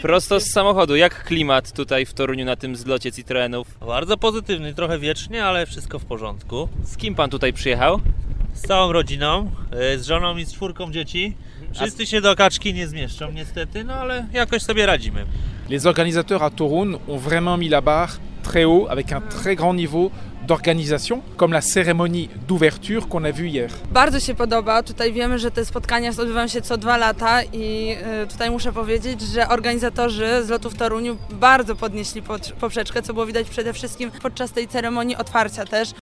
Prosto z samochodu. Jak klimat tutaj w Toruniu na tym zlocie Citroenów? Bardzo pozytywny, trochę wiecznie, ale wszystko w porządku. Z kim pan tutaj przyjechał? Z całą rodziną, z żoną i z 4 dzieci. Wszyscy się do kaczki nie zmieszczą niestety, no ale jakoś sobie radzimy. Les organisateurs à Toruń ont vraiment mis la barre très haut, avec un très grand niveau d'organisation, comme la cérémonie d'ouverture qu'on a vue hier. Bardzo się podoba. Tutaj wiemy, że te spotkania odbywają się co 2 lata i tutaj muszę powiedzieć, że organizatorzy zlotu w Toruniu bardzo podnieśli poprzeczkę, co było widać przede wszystkim podczas tej ceremonii otwarcia też.